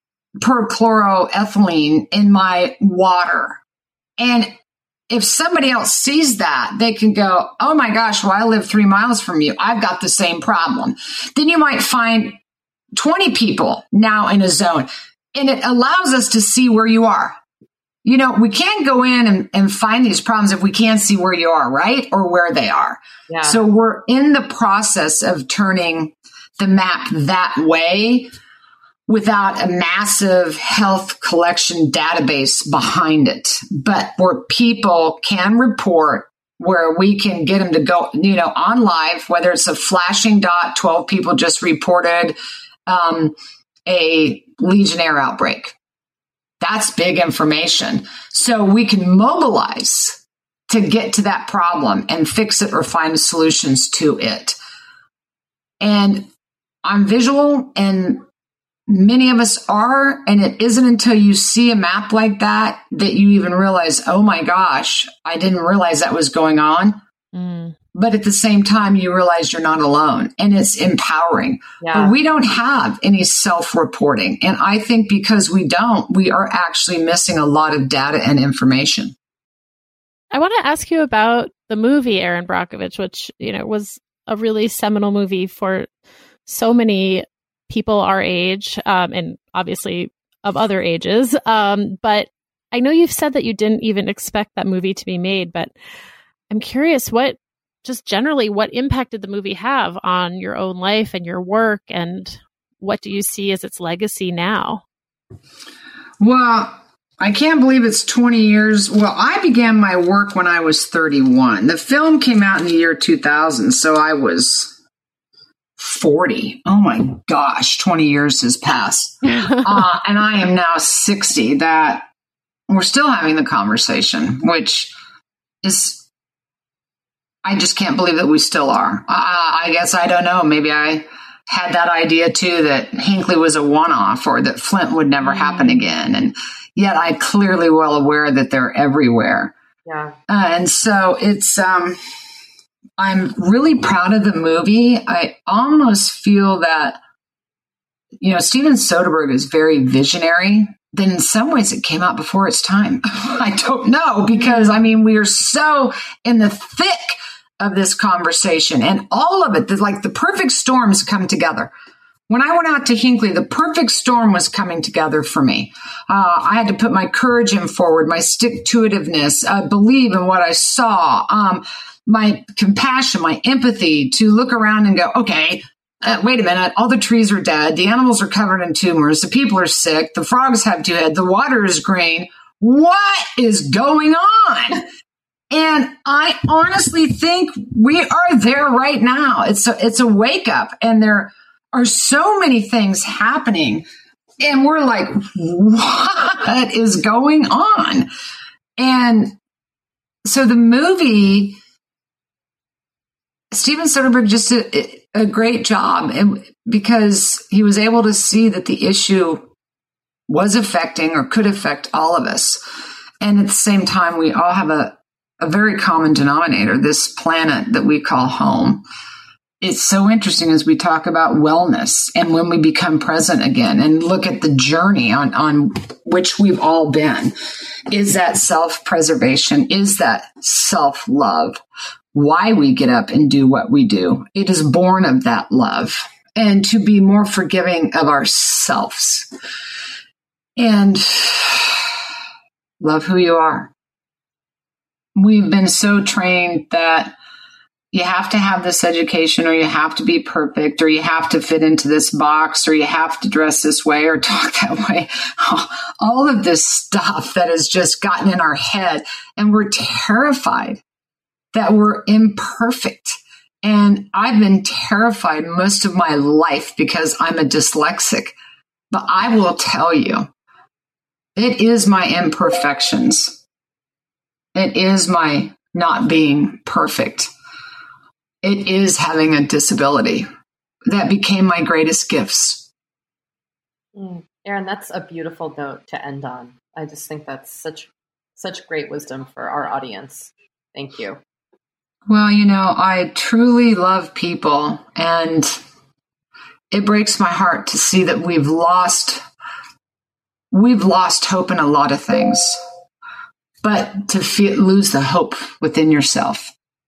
perchloroethylene in my water. And if somebody else sees that, they can go, oh my gosh, well, I live three miles from you. I've got the same problem. Then you might find twenty people now in a zone. And it allows us to see where you are. You know, we can't go in and, and find these problems if we can't see where you are, right? Or where they are. Yeah. So we're in the process of turning the map that way without a massive health collection database behind it, but where people can report, where we can get them to go, you know, on live, whether it's a flashing dot, twelve people just reported um, a Legionnaire outbreak. That's big information. So we can mobilize to get to that problem and fix it or find solutions to it. And I'm visual, and many of us are, and it isn't until you see a map like that that you even realize, oh my gosh, I didn't realize that was going on. Mm. but at the same time, you realize you're not alone, and it's empowering. Yeah. But we don't have any self-reporting. And I think because we don't, we are actually missing a lot of data and information. I want to ask you about the movie Erin Brockovich, which, you know, was a really seminal movie for so many people our age, um, and obviously of other ages. Um, but I know you've said that you didn't even expect that movie to be made, but I'm curious, what, just generally, what impact did the movie have on your own life and your work, and what do you see as its legacy now? Well, I can't believe it's twenty years. Well, I began my work when I was thirty-one. The film came out in the year two thousand, so I was forty. Oh my gosh, twenty years has passed. uh, and I am now sixty. That we're still having the conversation, which is, I just can't believe that we still are. Uh, I guess I don't know. Maybe I had that idea too, that Hinckley was a one-off, or that Flint would never happen again. And yet I clearly well aware that they're everywhere. Yeah. Uh, and so it's, um, I'm really proud of the movie. I almost feel that, you know, Steven Soderbergh is very visionary. Then in some ways it came out before its time. I don't know, because I mean, we are so in the thick of this conversation, and all of it, the, like the perfect storms come together. When I went out to Hinckley, the perfect storm was coming together for me. Uh, I had to put my courage in forward, my stick-to-itiveness, uh, believe in what I saw, um, my compassion, my empathy, to look around and go, okay, Uh, wait a minute, all the trees are dead, the animals are covered in tumors, the people are sick, the frogs have two heads, the water is green. What is going on? And I honestly think we are there right now. It's a, it's a wake up, and there are so many things happening, and we're like, what is going on? And so the movie, Steven Soderbergh just did a great job, and because he was able to see that the issue was affecting or could affect all of us. And at the same time, we all have a, a very common denominator, this planet that we call home. It's so interesting as we talk about wellness and when we become present again and look at the journey on, on which we've all been. Is that self-preservation? Is that self-love? Why we get up and do what we do. It is born of that love, and to be more forgiving of ourselves and love who you are. We've been so trained that you have to have this education, or you have to be perfect, or you have to fit into this box, or you have to dress this way or talk that way. All of this stuff that has just gotten in our head, and we're terrified that we're imperfect. And I've been terrified most of my life because I'm a dyslexic. But I will tell you, it is my imperfections. It is my not being perfect. It is having a disability that became my greatest gifts. Mm. Erin, that's a beautiful note to end on. I just think that's such such great wisdom for our audience. Thank you. Well, you know, I truly love people, and it breaks my heart to see that we've lost, we've lost hope in a lot of things, but to feel, lose the hope within yourself,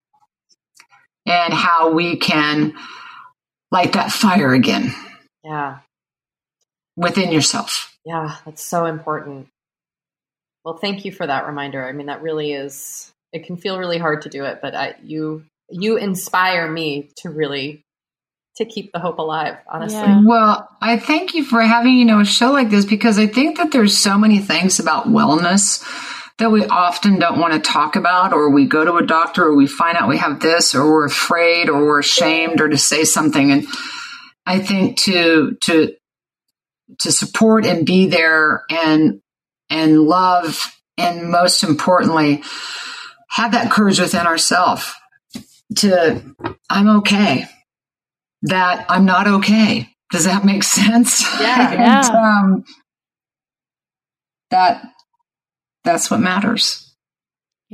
and how we can light that fire again. Yeah. Within yourself. Yeah, that's so important. Well, thank you for that reminder. I mean, that really is, it can feel really hard to do it, but I, you you inspire me to really, to keep the hope alive, honestly. Yeah. Well, I thank you for having, you know, a show like this, because I think that there's so many things about wellness that we often don't want to talk about, or we go to a doctor, or we find out we have this, or we're afraid, or we're ashamed, or to say something. And I think to to to support and be there and and love, and most importantly, have that courage within ourselves to, I'm okay, that I'm not okay. Does that make sense? Yeah. and, Yeah. um, that that's what matters. Yeah.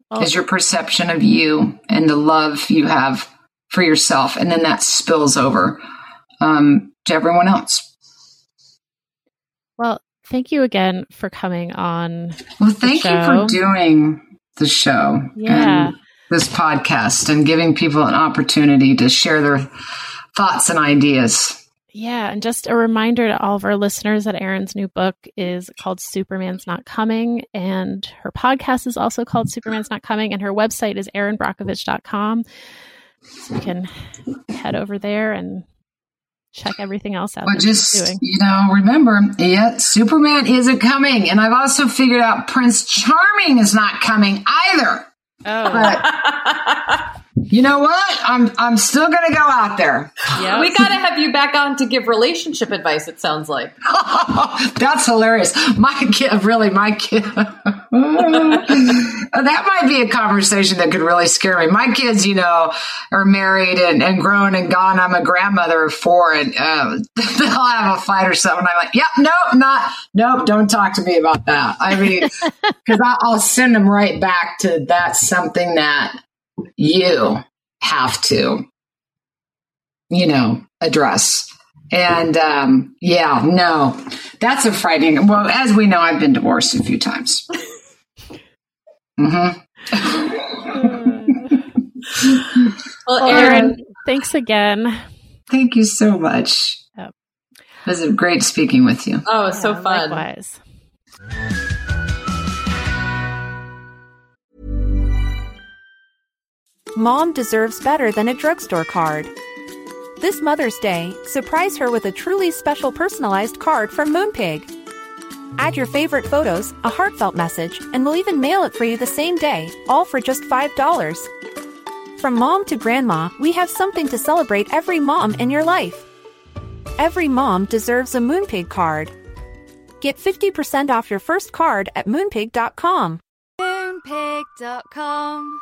well, is your perception of you and the love you have for yourself. And then that spills over um, to everyone else. Well, thank you again for coming on. Well, thank you for doing the show yeah. and this podcast and giving people an opportunity to share their thoughts and ideas. Yeah. And just a reminder to all of our listeners that Erin's new book is called Superman's Not Coming. And her podcast is also called Superman's Not Coming. And her website is erin brockovich dot com. So you can head over there and check everything else out. Well, just, doing. you know, remember, yeah, Superman isn't coming. And I've also figured out Prince Charming is not coming either. Oh. But you know what? I'm I'm still going to go out there. Yep. We got to have you back on to give relationship advice, it sounds like. That's hilarious. My kid, really, my kid. That might be a conversation that could really scare me. My kids, you know, are married and, and grown and gone. I'm a grandmother of four, and uh, they'll have a fight or something. I'm like, yep, nope, not, nope, don't talk to me about that. I mean, because I'll send them right back to that's something that you have to, you know, address. And um, yeah, no, that's a frightening. Well, as we know, I've been divorced a few times. Mm-hmm. Well, Erin, thanks again. Thank you so much. Yep. It was great speaking with you. Oh, so yeah, fun. Likewise. Mom deserves better than a drugstore card. This Mother's Day, surprise her with a truly special personalized card from Moonpig. Add your favorite photos, a heartfelt message, and we'll even mail it for you the same day, all for just five dollars. From mom to grandma, we have something to celebrate every mom in your life. Every mom deserves a Moonpig card. Get fifty percent off your first card at moonpig dot com. Moonpig dot com.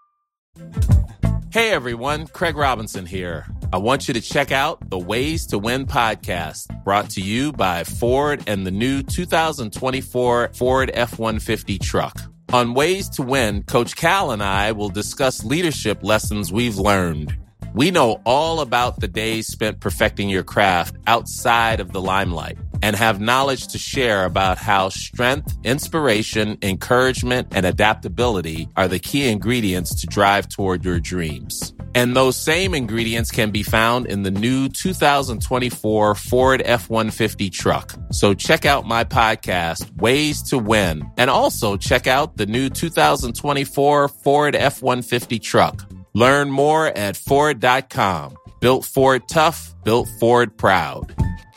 Hey everyone, Craig Robinson here. I want you to check out the Ways to Win podcast, brought to you by Ford and the new two thousand twenty-four Ford F one fifty truck. On Ways to Win, Coach Cal and I will discuss leadership lessons we've learned. We know all about the days spent perfecting your craft outside of the limelight and have knowledge to share about how strength, inspiration, encouragement, and adaptability are the key ingredients to drive toward your dreams. And those same ingredients can be found in the new two thousand twenty-four Ford F one fifty truck. So check out my podcast, Ways to Win, and also check out the new two thousand twenty-four Ford F one fifty truck. Learn more at Ford dot com. Built Ford tough, built Ford proud.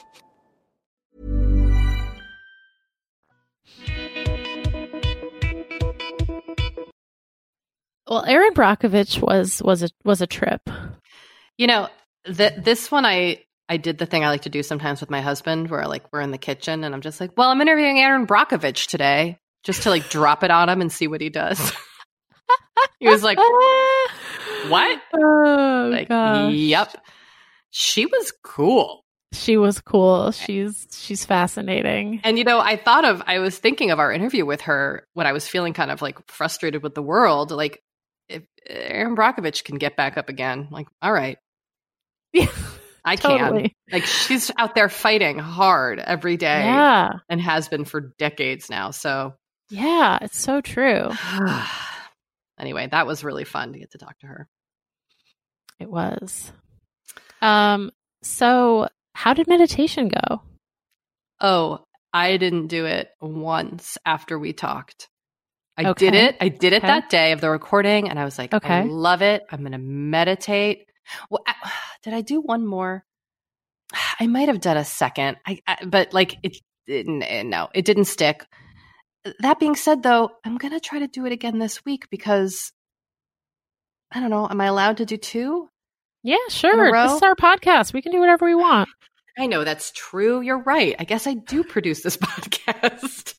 Well, Erin Brockovich was was a was a trip. You know, th- this one I I did the thing I like to do sometimes with my husband, where like we're in the kitchen and I'm just like, well, I'm interviewing Erin Brockovich today, just to like drop it on him and see what he does. He was like, what? Oh, like, gosh. Yep. She was cool. She was cool. She's she's fascinating. And, you know, I thought of, I was thinking of our interview with her when I was feeling kind of like frustrated with the world. Like, if Erin Brockovich can get back up again, like, all right. Yeah, I totally. can. Like, she's out there fighting hard every day. Yeah. And has been for decades now. So, yeah, it's so true. Anyway, that was really fun to get to talk to her. It was. Um, so how did meditation go? Oh, I didn't do it once after we talked. I Okay. did it. I did it Okay. that day of the recording, and I was like, Okay. I love it. I'm going to meditate. Well, I, did I do one more? I might have done a second, I, I but like it, it, no, it didn't stick. That being said, though, I'm going to try to do it again this week because, I don't know, am I allowed to do two? Yeah, In sure. a row? This is our podcast. We can do whatever we want. I know that's true. You're right. I guess I do produce this podcast.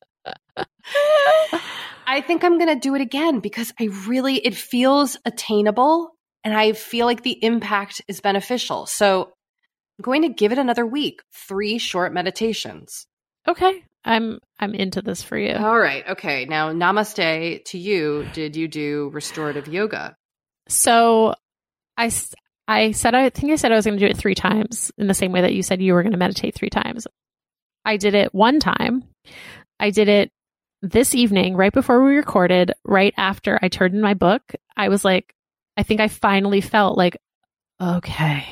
I think I'm going to do it again because I really, it feels attainable and I feel like the impact is beneficial. So I'm going to give it another week, three short meditations. Okay. I'm I'm into this for you. All right. Okay. Now, namaste to you. Did you do restorative yoga? So I, I said, I think I said I was going to do it three times in the same way that you said you were going to meditate three times. I did it one time. I did it this evening, right before we recorded, right after I turned in my book. I was like, I think I finally felt like, okay,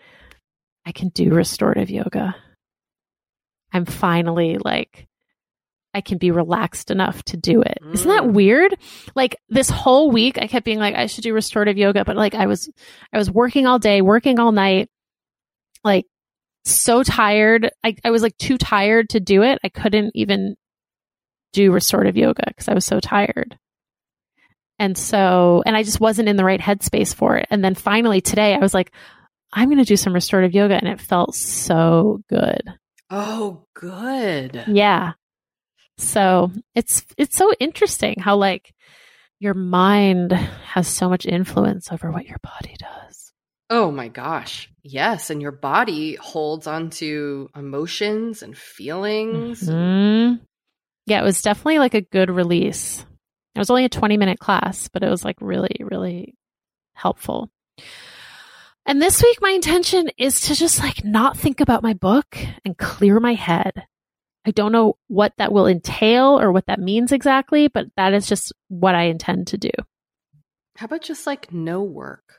I can do restorative yoga. I'm finally like, I can be relaxed enough to do it. Mm. Isn't that weird? Like this whole week, I kept being like, I should do restorative yoga, but like I was, I was working all day, working all night, like so tired. I, I was like too tired to do it. I couldn't even do restorative yoga because I was so tired. And so, and I just wasn't in the right headspace for it. And then finally today I was like, I'm going to do some restorative yoga. And it felt so good. Oh, good. Yeah. So it's, it's so interesting how like your mind has so much influence over what your body does. Oh my gosh. Yes. And your body holds onto emotions and feelings. Mm-hmm. Yeah. It was definitely like a good release. It was only a twenty minute class, but it was like really, really helpful. And this week, my intention is to just like not think about my book and clear my head. I don't know what that will entail or what that means exactly, but that is just what I intend to do. How about just like no work?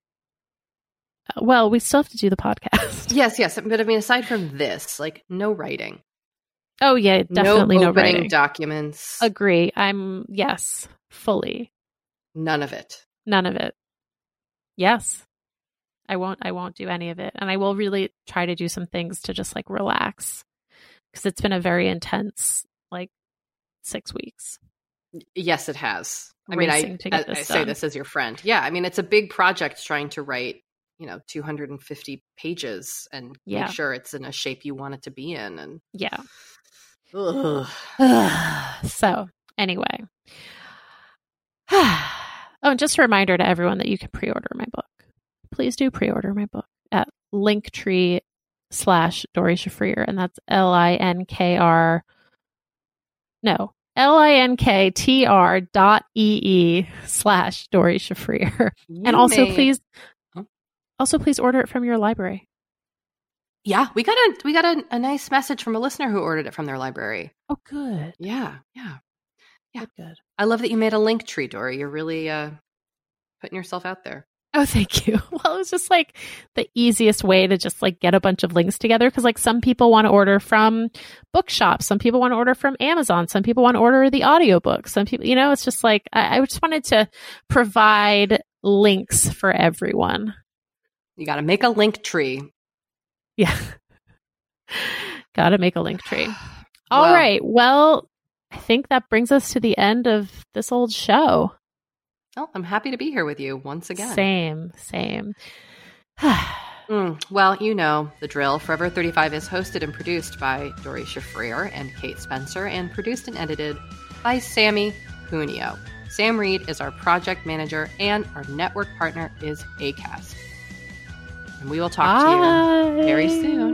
Uh, well, we still have to do the podcast. Yes, yes. But I mean, aside from this, like no writing. Oh, yeah, definitely no, no opening writing. Documents. Agree. I'm, yes, fully. None of it. None of it. Yes. I won't, I won't do any of it. And I will really try to do some things to just like relax because it's been a very intense, like six weeks. Yes, it has. I mean, I, I, I say this as your friend. Yeah. I mean, it's a big project trying to write, you know, two hundred fifty pages and yeah. make sure it's in a shape you want it to be in. And yeah. Ugh. So anyway. Oh, and just a reminder to everyone that you can pre-order my book. Please do pre-order my book at Linktree slash Doree Shafrir. And that's L I N K R. No, L I N K T R dot E E slash Doree Shafrir. And also may... please, huh? also please order it from your library. Yeah, we got a we got a, a nice message from a listener who ordered it from their library. Oh, good. Yeah, yeah, yeah. Good, good. I love that you made a Linktree, Doree. You're really uh, putting yourself out there. Oh, thank you. Well, it was just like the easiest way to just like get a bunch of links together. Cause like some people want to order from bookshops. Some people want to order from Amazon. Some people want to order the audiobook. Some people, you know, it's just like, I, I just wanted to provide links for everyone. You got to make a Linktree. Yeah. Got to make a Linktree. All well, right. Well, I think that brings us to the end of this old show. Oh, I'm happy to be here with you once again. Same, same. mm, well, you know the drill. Forever thirty-five is hosted and produced by Doree Shafrir and Kate Spencer and produced and edited by Sammy Cuneo. Sam Reed is our project manager and our network partner is Acast. And we will talk Bye. to you very soon.